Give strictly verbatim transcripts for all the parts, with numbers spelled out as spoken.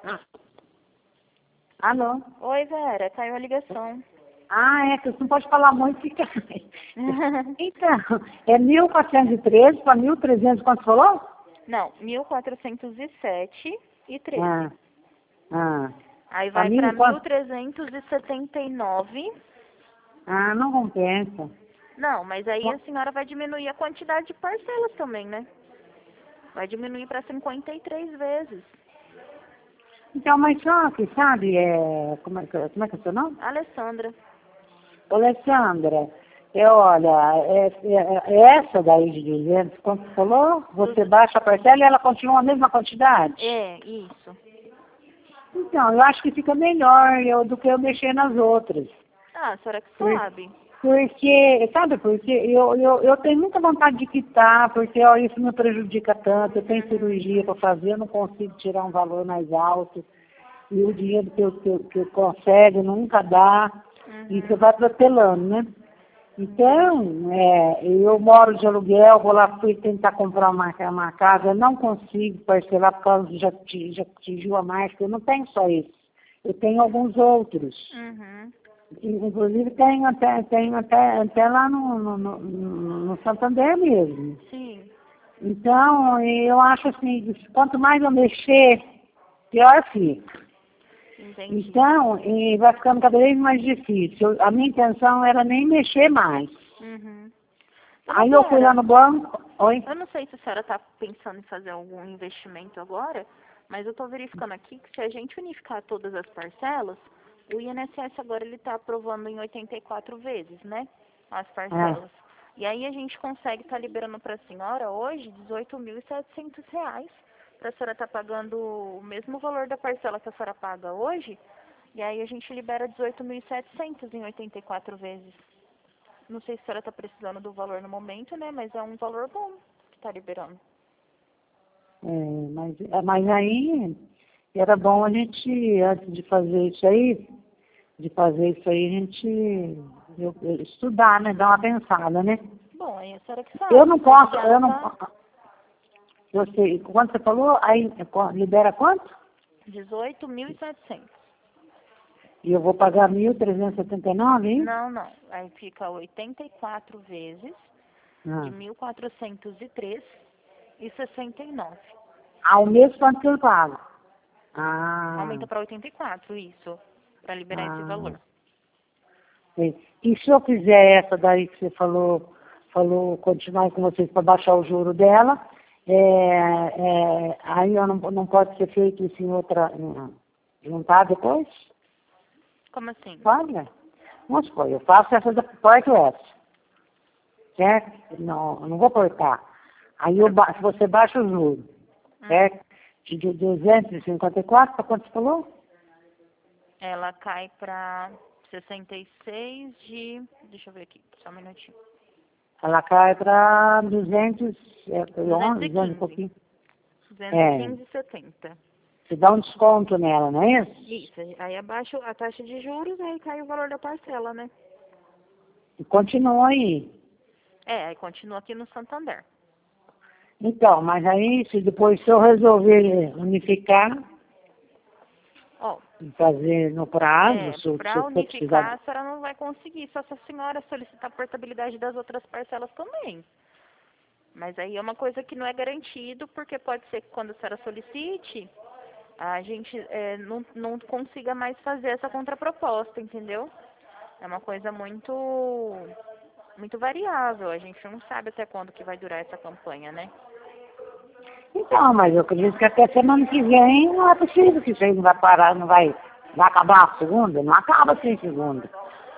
Alô? Oi, Vera, caiu a ligação. Ah, é que você não pode falar muito, fica. Então, é mil quatrocentos e treze para mil e trezentos, quanto você falou? Não, mil quatrocentos e sete e treze. Ah, ah. Aí Pra vai mil para e quanto? mil trezentos e setenta e nove. Ah, não compensa. Não, mas aí a senhora vai diminuir a quantidade de parcelas também, né? Vai diminuir para cinquenta e três vezes. Então, mas só que, sabe, é... Como é que, como é, que é o seu nome? Alessandra. Ô, Alessandra, é, olha, é, é, é essa daí de duzentos, quanto você falou? Você baixa a parcela e ela continua a mesma quantidade? É, isso. Então, eu acho que fica melhor eu, do que eu mexer nas outras. Ah, a senhora que Por- sabe. Porque, sabe, porque eu, eu, eu tenho muita vontade de quitar, porque ó, isso me prejudica tanto, eu tenho cirurgia para fazer, eu não consigo tirar um valor mais alto, e o dinheiro que eu, que eu, que eu consigo nunca dá, e você vai protelando, né? Então, é, eu moro de aluguel, vou lá, fui tentar comprar uma, uma casa, eu não consigo parcelar por causa de já, ati- já atingiu a mais, porque eu não tenho só isso, eu tenho alguns outros. Uhum. Inclusive tenho até, tenho até, até lá no, no, no, no Santander mesmo. Sim, Então, eu acho assim, quanto mais eu mexer, pior fica. entendi. Então, e vai ficando cada vez mais difícil. A minha intenção era nem mexer mais. Uhum. Aí Dona eu fui lá Vera, no banco, oi? eu não sei se a senhora está pensando em fazer algum investimento agora, mas eu estou verificando aqui que se a gente unificar todas as parcelas, o I N S S agora ele está aprovando em oitenta e quatro vezes, né? As Ah, parcelas. E aí a gente consegue estar liberando para a senhora hoje dezoito mil e setecentos reais para a senhora estar pagando o mesmo valor da parcela que a senhora paga hoje. E aí a gente libera dezoito mil e setecentos em oitenta e quatro vezes. Não sei se a senhora está precisando do valor no momento, né? Mas é um valor bom que está liberando. é, mas, mas aí era bom a gente, antes de fazer isso aí, de fazer isso aí, a gente eu, eu estudar, né? Dar uma pensada, né? Bom, aí a senhora que sabe. Eu não Se a posso, senhora eu não tá eu sei, quando você falou, aí libera quanto? dezoito mil e setecentos. E eu vou pagar mil trezentos e setenta e nove, hein? Não, não. Aí fica oitenta e quatro vezes de Ah. mil quatrocentos e três e sessenta e nove. Ao mês quanto que eu pago? Ah, Aumenta para oitenta e quatro isso, para liberar esse ah. valor. Sei. E se eu fizer essa daí que você falou, falou continuar com vocês para baixar o juro dela, é, é, aí eu não, não pode ser feito isso em outra, em- juntar depois? Como assim? Olha, vamos supor, eu faço essa da porta essa, certo? Não, eu não vou cortar. Aí eu ba você baixa o juro, Hum. certo? De duzentos e cinquenta e quatro, para quanto você falou? Ela cai para sessenta e seis de... Deixa eu ver aqui, só um minutinho. Ela cai para duzentos, é, duzentos e duzentos e quinze. pouquinho. duzentos e quinze e setenta. Você dá um desconto nela, não é isso? Isso, aí abaixo a taxa de juros, aí cai o valor da parcela, né? E continua aí. É, aí continua aqui no Santander. Então, mas aí, se depois se eu resolver unificar, Ó, e fazer no prazo, é, se eu, se para eu for unificar, precisar. a senhora não vai conseguir, só se a senhora solicitar a portabilidade das outras parcelas também. Mas aí é uma coisa que não é garantido, porque pode ser que quando a senhora solicite, a gente é, não, não consiga mais fazer essa contraproposta, entendeu? É uma coisa muito, muito variável, a gente não sabe até quando que vai durar essa campanha, né? Então, mas eu acredito que até semana que vem não é possível que isso aí não vai parar, não vai, vai acabar a segunda, não acaba sem segunda.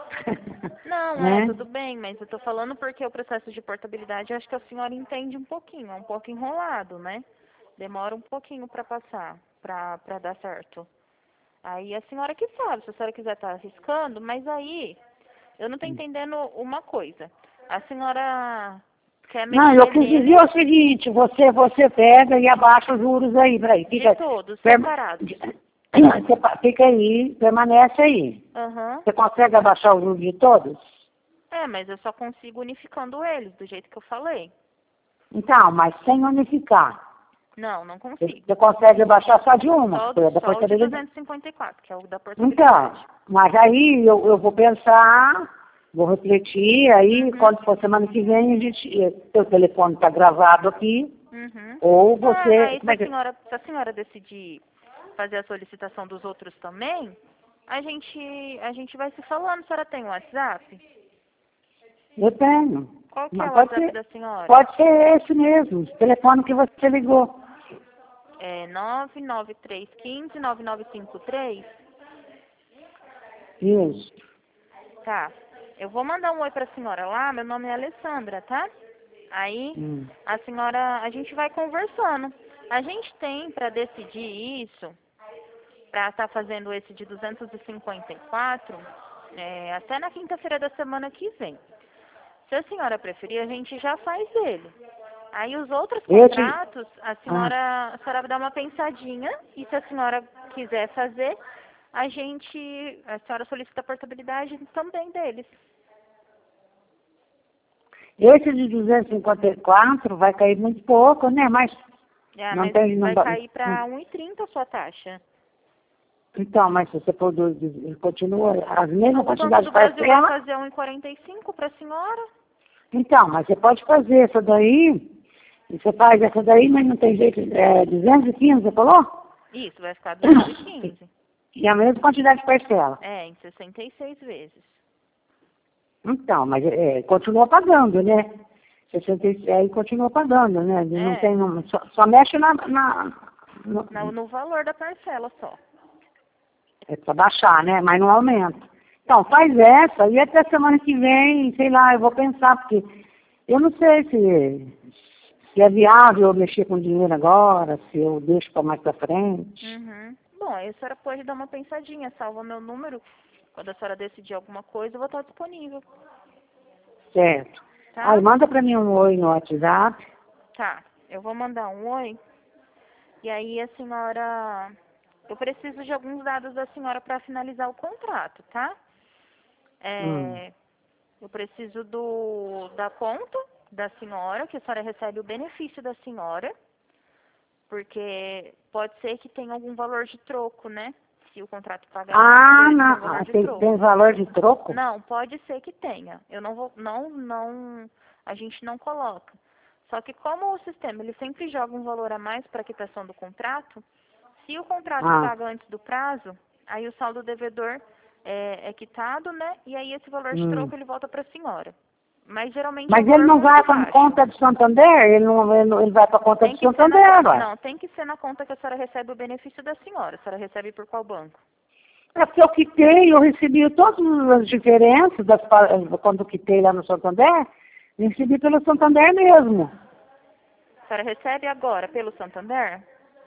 Não, é, Né? tudo bem, mas eu tô falando porque o processo de portabilidade, eu acho que a senhora entende um pouquinho, é um pouco enrolado, né? Demora um pouquinho para passar, para para dar certo. Aí a senhora que sabe, se a senhora quiser estar arriscando, mas aí eu não tô entendendo uma coisa. A senhora quer Não, eu mexer quis nele dizer o seguinte, você, você pega e abaixa os juros aí, peraí, de fica, todos, perma- separados. você pa- fica aí, permanece aí. Aham. Você consegue abaixar os juros de todos? É, mas eu só consigo unificando eles, do jeito que eu falei. Então, mas sem unificar. Não, não consigo. Você consegue baixar só de uma? Só, da só o de duzentos e cinquenta e quatro, que é o da portabilidade. Então, mas aí eu, eu vou pensar, vou refletir, aí Uhum. quando for semana que vem, a gente, seu telefone está gravado aqui, Uhum. ou Ah, você... aí se Como é a que... senhora, se a senhora decidir fazer a solicitação dos outros também, a gente, a gente vai se falando. A senhora tem o WhatsApp? Eu tenho. Qual que é Mas o pode WhatsApp ser, da senhora? pode ser esse mesmo, o telefone que você ligou. É nove nove três um cinco, nove nove cinco três? Isso. Tá. Eu vou mandar um oi pra senhora lá, meu nome é Alessandra, tá? Aí Hum. a senhora, a gente vai conversando. A gente tem para decidir isso, para estar fazendo esse de duzentos e cinquenta e quatro, é, até na quinta-feira da semana que vem. Se a senhora preferir, a gente já faz ele. Aí os outros Eu te... contratos, a senhora, a senhora dá uma pensadinha, e se a senhora quiser fazer, a gente, a senhora solicita a portabilidade também deles. Esse de duzentos e cinquenta e quatro vai cair muito pouco, né? Mas É, não mas tem... Não... vai cair para um e trinta a sua taxa. Então, mas se você produz, continua as mesmas O Banco quantidades do de Brasil vai parcela... fazer um e quarenta e cinco para a senhora? Então, mas você pode fazer essa daí, e você faz essa daí, mas não tem jeito, é duzentos e quinze, você falou? Isso, vai ficar duzentos e quinze. E a mesma quantidade de parcela. É, em sessenta e seis vezes. Então, mas é, continua pagando, né? sessenta e seis, aí continua pagando, né? Não É, tem, não, só, só mexe na... na no, no, no valor da parcela só. é para baixar, né? Mas não aumenta. Então, faz essa, e até semana que vem, sei lá, eu vou pensar, porque eu não sei se, se é viável eu mexer com dinheiro agora, se eu deixo para mais para frente. Uhum. Bom, aí a senhora pode dar uma pensadinha, salva meu número. Quando a senhora decidir alguma coisa, eu vou estar disponível. Certo. Tá? Aí manda para mim um oi no WhatsApp. Tá. Eu vou mandar um oi. E aí a senhora... Eu preciso de alguns dados da senhora para finalizar o contrato, tá? Hum. É, eu preciso do, da conta da senhora, que a senhora recebe o benefício da senhora, porque pode ser que tenha algum valor de troco, né? Se o contrato pagar Ah, mais, tem não. valor Ah, de tem, troco. tem valor de troco? Não, pode ser que tenha. Eu não vou, não, não, a gente não coloca. Só que como o sistema, ele sempre joga um valor a mais para a quitação do contrato, se o contrato Ah. paga antes do prazo, aí o saldo devedor é, é quitado, né? E aí esse valor de Hum. troco ele volta para a senhora. Mas geralmente é um Mas ele valor não vai muito para baixo. conta de Santander? Ele, não, ele, não- ele vai para conta Tem de que ser na Santander, conta, ué. não, tem que ser na conta que a senhora recebe o benefício da senhora. A senhora recebe por qual banco? É porque eu quitei, eu recebi todas as diferenças das, pa- quando eu quitei lá no Santander, eu recebi pelo Santander mesmo. A senhora recebe agora pelo Santander?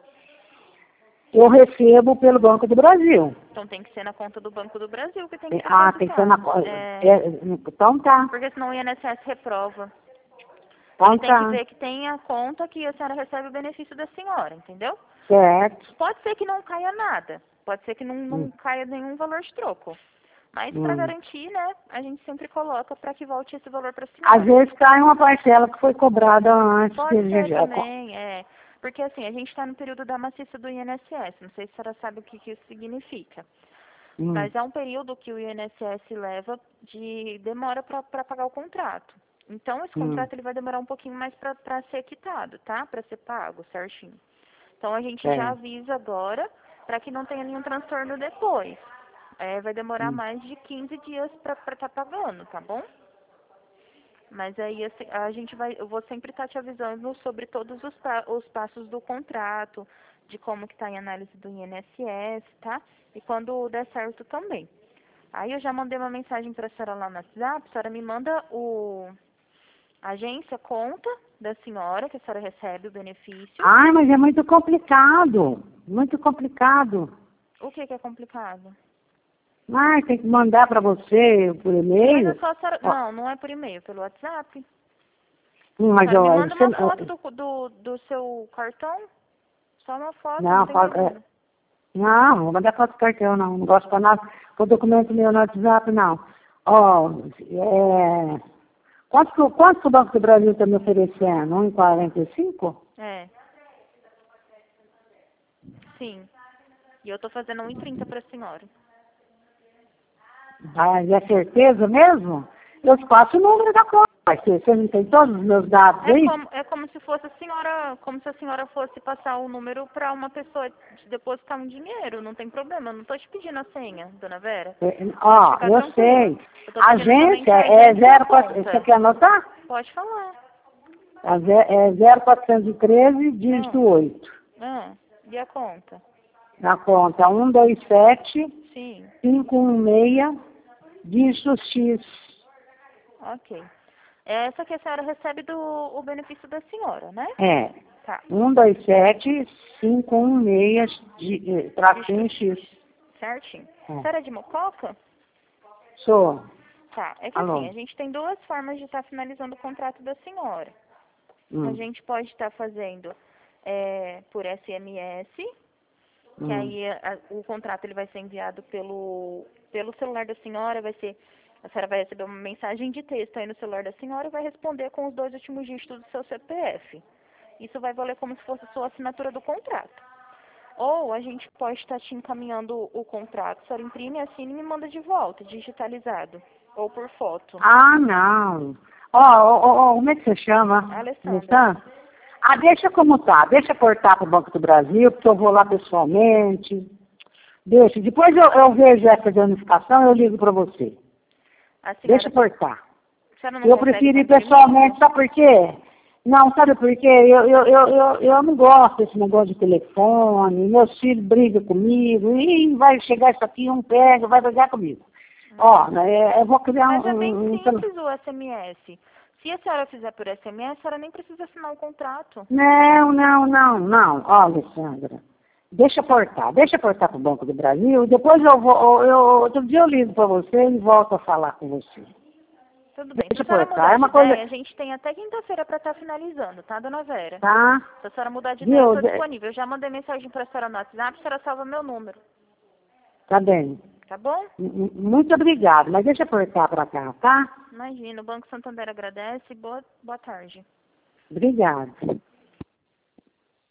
Eu recebo pelo Banco do Brasil. Então tem que ser na conta do Banco do Brasil que tem que ser Ah, tem que ser na depositado. conta. É, Então tá. porque senão o I N S S reprova. Então Ele tem que tá. ver que tem a conta que a senhora recebe o benefício da senhora, entendeu? Certo. Pode ser que não caia nada. Pode ser que não, não Hum. caia nenhum valor de troco. Mas para Hum. garantir, né, a gente sempre coloca para que volte esse valor para a Às senhora. vezes cai uma parcela que foi cobrada antes. Pode Que já, ser já- também, é. Porque assim, a gente está no período da maciça do I N S S. Não sei se a senhora sabe o que, que isso significa. Hum. Mas é um período que o I N S S leva de demora para pagar o contrato. Então, esse Hum. contrato ele vai demorar um pouquinho mais para ser quitado, tá? Para ser pago certinho. Então, a gente É. já avisa agora para que não tenha nenhum transtorno depois. É, vai demorar Hum. mais de quinze dias para estar pagando, tá bom? Mas aí assim, a gente vai, eu vou sempre estar te avisando sobre todos os, pa- os passos do contrato, de como que está em análise do I N S S, tá? E quando der certo também. Aí eu já mandei uma mensagem para a senhora lá no WhatsApp, a senhora me manda o a agência, conta da senhora, que a senhora recebe o benefício. Ai, mas é muito complicado. Muito complicado. O que que é complicado? Ai, tem que mandar para você por Mas e-mail. é só a senhora, Ó, não, não é por e-mail, pelo WhatsApp. hum, A mas senhora eu, me manda você, uma foto do, do, do seu cartão, só uma foto, não não, tem fa- problema. é, não, não vou mandar foto do cartão, não. Não gosto para nada. Com documento meu no WhatsApp, não. Ó, é, quanto, que o- quanto que o Banco do Brasil está me oferecendo? um e quarenta e cinco? É. Sim. E eu tô fazendo um e trinta para a senhora. Mas é certeza mesmo? Eu te passo o número da conta. Você você não tem todos os meus dados É aí? como, é como se fosse a senhora, como se a senhora fosse passar o número para uma pessoa te depositar um dinheiro, não tem problema, eu não tô te pedindo a senha, dona Vera. É, ó, Fica eu tranquila. sei. Eu tô A pedindo somente agência a é agência e a zero quatro. Você conta. quer anotar? Pode falar. A ze- É zero quatrocentos e treze, dígito Ah, oito. ah, e a conta? Na conta um dois sete, Sim, cinco um seis, dígito X. ok. É essa que a senhora recebe do o benefício da senhora, né? É. Tá. um dois sete, cinco um seis, di- eh, tracinho X. Certinho. É. A senhora é de Mococa? Sou. Tá. É que Alô. assim, a gente tem duas formas de estar finalizando o contrato da senhora. A Hum. gente pode estar fazendo é, por S M S, que Hum. aí a- o contrato ele vai ser enviado pelo, pelo celular da senhora, vai ser, a senhora vai receber uma mensagem de texto aí no celular da senhora e vai responder com os dois últimos dígitos do seu C P F. Isso vai valer como se fosse a sua assinatura do contrato. Ou a gente pode estar te encaminhando o contrato, a senhora imprime, assina e me manda de volta, digitalizado, ou por foto. Ah, não. Ó, ó, ó, ó, como é que você chama? Alessandra. Alessandra? Ah, deixa como tá. Deixa cortar para o Banco do Brasil, porque eu vou lá pessoalmente. Deixa. Depois eu, eu vejo essa danificação, eu ligo para você. A senhora, Deixa cortar. a senhora não Eu consegue prefiro ir estar pessoalmente, imprimindo? sabe por quê? Não, sabe por quê? Eu, eu, eu, eu, eu não gosto desse negócio de telefone, meus filhos brigam comigo, e vai chegar isso aqui, um pega, vai brigar comigo. Ó, é, eu vou criar Mas um... é bem um, um simples o S M S. Se a senhora fizer por S M S, a senhora nem precisa assinar o contrato. Não, não, não, não. Ó, Alessandra, deixa portar, deixa portar para o Banco do Brasil, depois eu vou, eu, outro dia eu ligo para você e volto a falar com você. Tudo bem. Se Deixa a senhora portar, mudar é de uma coisa... ideia, a gente tem até quinta-feira para estar finalizando, tá, dona Vera? Tá? Se a senhora mudar de ideia, eu Viu? estou De- disponível. Eu já mandei mensagem para a senhora no WhatsApp, a senhora salva meu número. Tá bem. Tá bom? M- m- Muito obrigado, mas deixa portar para cá, tá? Imagina, o Banco Santander agradece. Boa, boa tarde. Obrigado.